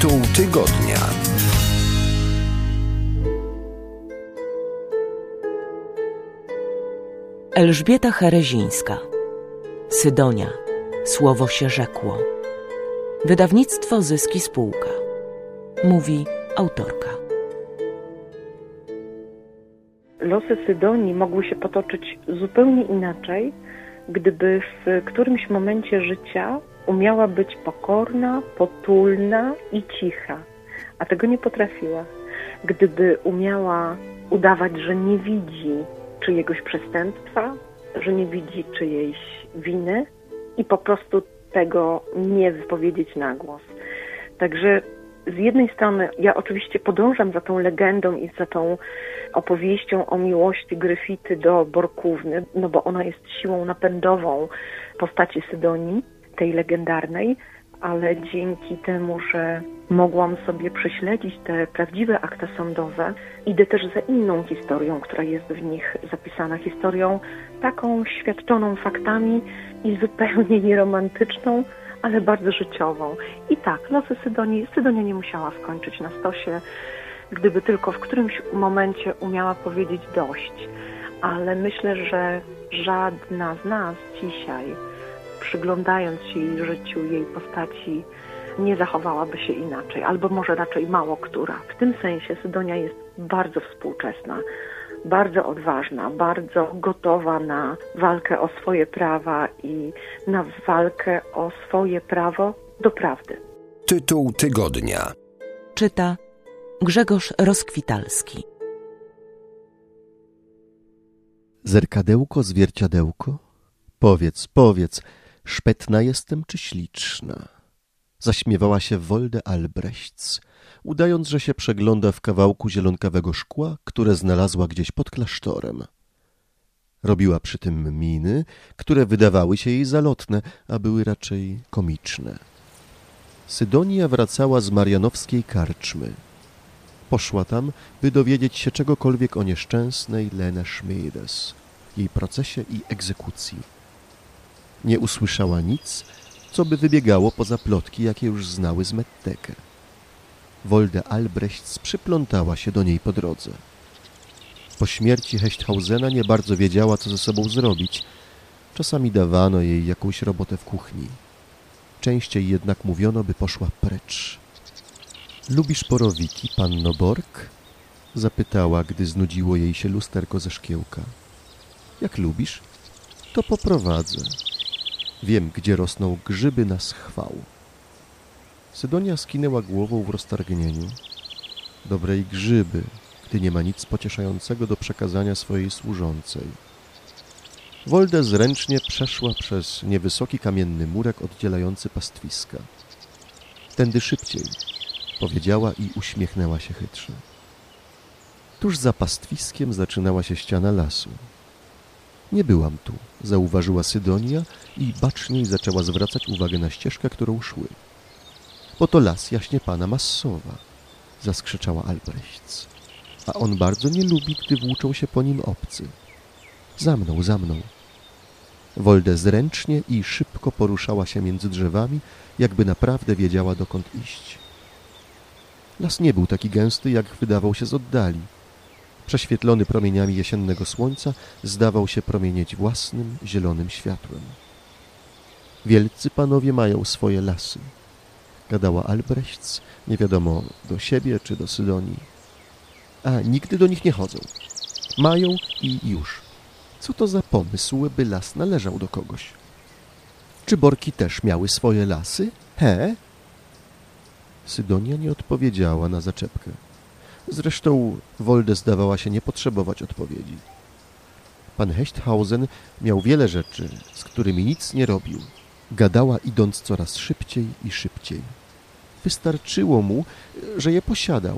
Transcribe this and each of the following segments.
Tytuł tygodnia. Elżbieta Herezińska. Sydonia. Słowo się rzekło. Wydawnictwo Zyski Spółka. Mówi autorka. Losy Sydonii mogły się potoczyć zupełnie inaczej, gdyby w którymś momencie życia umiała być pokorna, potulna i cicha, a tego nie potrafiła. Gdyby umiała udawać, że nie widzi czyjegoś przestępstwa, że nie widzi czyjejś winy i po prostu tego nie wypowiedzieć na głos. Także z jednej strony ja oczywiście podążam za tą legendą i za tą opowieścią o miłości Gryfity do Borkówny, no bo ona jest siłą napędową postaci Sydonii, tej legendarnej, ale dzięki temu, że mogłam sobie prześledzić te prawdziwe akta sądowe, idę też za inną historią, która jest w nich zapisana. Historią taką świadczoną faktami i zupełnie nieromantyczną, ale bardzo życiową. I tak, losy Sydonii, Sydonia nie musiała skończyć na stosie, gdyby tylko w którymś momencie umiała powiedzieć dość. Ale myślę, że żadna z nas dzisiaj, przyglądając się jej życiu, jej postaci, nie zachowałaby się inaczej, albo może raczej mało która. W tym sensie Sydonia jest bardzo współczesna, bardzo odważna, bardzo gotowa na walkę o swoje prawa i na walkę o swoje prawo do prawdy. Tytuł tygodnia. Czyta Grzegorz Roskwitalski. Zerkadełko, zwierciadełko, powiedz, szpetna jestem czy śliczna? Zaśmiewała się Wolde Albrechts, udając, że się przegląda w kawałku zielonkawego szkła, które znalazła gdzieś pod klasztorem. Robiła przy tym miny, które wydawały się jej zalotne, a były raczej komiczne. Sydonia wracała z marianowskiej karczmy. Poszła tam, by dowiedzieć się czegokolwiek o nieszczęsnej Lene Schmiedes, jej procesie i egzekucji. Nie usłyszała nic, co by wybiegało poza plotki, jakie już znały z Metteke. Wolde Albrechts przyplątała się do niej po drodze. Po śmierci Hechthausena nie bardzo wiedziała, co ze sobą zrobić. Czasami dawano jej jakąś robotę w kuchni. Częściej jednak mówiono, by poszła precz. Lubisz porowiki, panno Bork? Zapytała, gdy znudziło jej się lusterko ze szkiełka. Jak lubisz, to poprowadzę. Wiem, gdzie rosną grzyby na schwał. Sydonia skinęła głową w roztargnieniu. Dobrej grzyby, gdy nie ma nic pocieszającego do przekazania swojej służącej. Wolde zręcznie przeszła przez niewysoki kamienny murek oddzielający pastwiska. Tędy szybciej, powiedziała i uśmiechnęła się chytrze. Tuż za pastwiskiem zaczynała się ściana lasu. Nie byłam tu, zauważyła Sydonia i baczniej zaczęła zwracać uwagę na ścieżkę, którą szły. Bo to las jaśnie pana Massowa, zaskrzeczała Albrechts. A on bardzo nie lubi, gdy włóczą się po nim obcy. Za mną, za mną. Wolde zręcznie i szybko poruszała się między drzewami, jakby naprawdę wiedziała, dokąd iść. Las nie był taki gęsty, jak wydawał się z oddali. Prześwietlony promieniami jesiennego słońca, zdawał się promienieć własnym, zielonym światłem. Wielcy panowie mają swoje lasy, gadała Albrechts, nie wiadomo do siebie czy do Sydonii. A nigdy do nich nie chodzą. Mają i już. Co to za pomysł, by las należał do kogoś? Czy Borki też miały swoje lasy? He? Sydonia nie odpowiedziała na zaczepkę. Zresztą Wolde zdawała się nie potrzebować odpowiedzi. Pan Hechthausen miał wiele rzeczy, z którymi nic nie robił. Gadała, idąc coraz szybciej i szybciej. Wystarczyło mu, że je posiadał.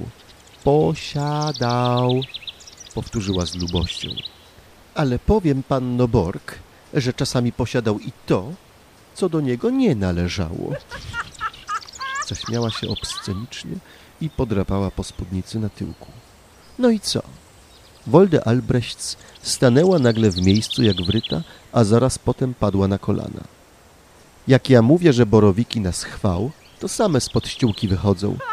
Posiadał, powtórzyła z lubością. Ale powiem, panno Bork, że czasami posiadał i to, co do niego nie należało. Zaśmiała się obscenicznie i podrapała po spódnicy na tyłku. No i co? Wolde Albrechts stanęła nagle w miejscu jak wryta, a zaraz potem padła na kolana. Jak ja mówię, że borowiki na schwał, to same spod ściółki wychodzą.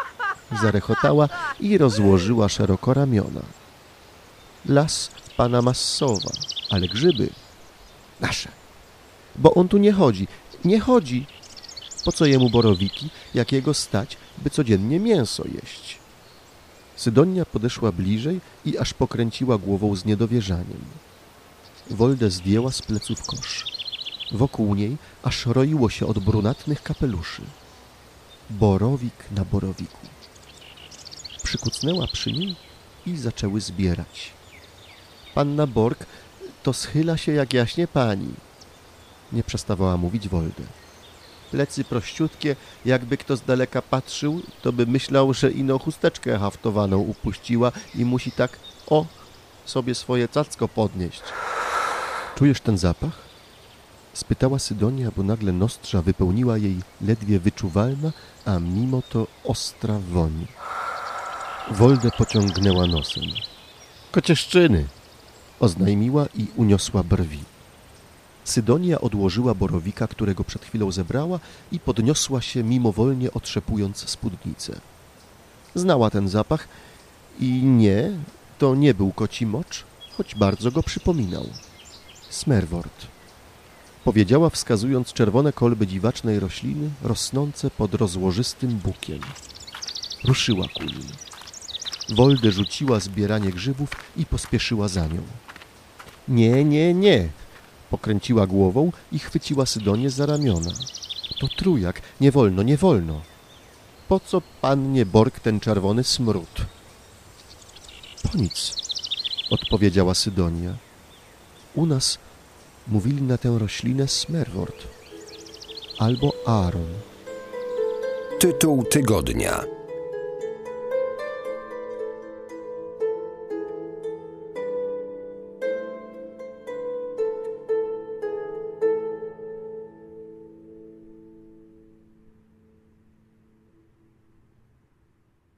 Zarechotała i rozłożyła szeroko ramiona. Las pana Massowa, ale grzyby nasze. Bo on tu nie chodzi, nie chodzi. Po co jemu borowiki, jak jego stać, by codziennie mięso jeść? Sydonia podeszła bliżej i aż pokręciła głową z niedowierzaniem. Woldę zdjęła z pleców kosz. Wokół niej aż roiło się od brunatnych kapeluszy. Borowik na borowiku. Przykucnęła przy niej i zaczęły zbierać. Panna Borg to schyla się jak jaśnie pani. Nie przestawała mówić Woldę. Plecy prościutkie, jakby kto z daleka patrzył, to by myślał, że ino chusteczkę haftowaną upuściła i musi tak, sobie swoje cacko podnieść. Czujesz ten zapach? Spytała Sydonia, bo nagle nozdrza wypełniła jej ledwie wyczuwalna, a mimo to ostra woń. Woldę pociągnęła nosem. Kocieszczyny! Oznajmiła i uniosła brwi. Sydonia odłożyła borowika, którego przed chwilą zebrała i podniosła się mimowolnie otrzepując spódnicę. Znała ten zapach i nie, to nie był koci mocz, choć bardzo go przypominał. Smerwort. Powiedziała, wskazując czerwone kolby dziwacznej rośliny rosnące pod rozłożystym bukiem. Ruszyła ku nim. Woldę rzuciła zbieranie grzybów i pospieszyła za nią. Nie, nie, nie! Pokręciła głową i chwyciła Sydonię za ramiona. To trójak, nie wolno, nie wolno. Po co pannie Borg ten czerwony smród? Po nic, odpowiedziała Sydonia. U nas mówili na tę roślinę smerwort albo Aaron. Tytuł tygodnia.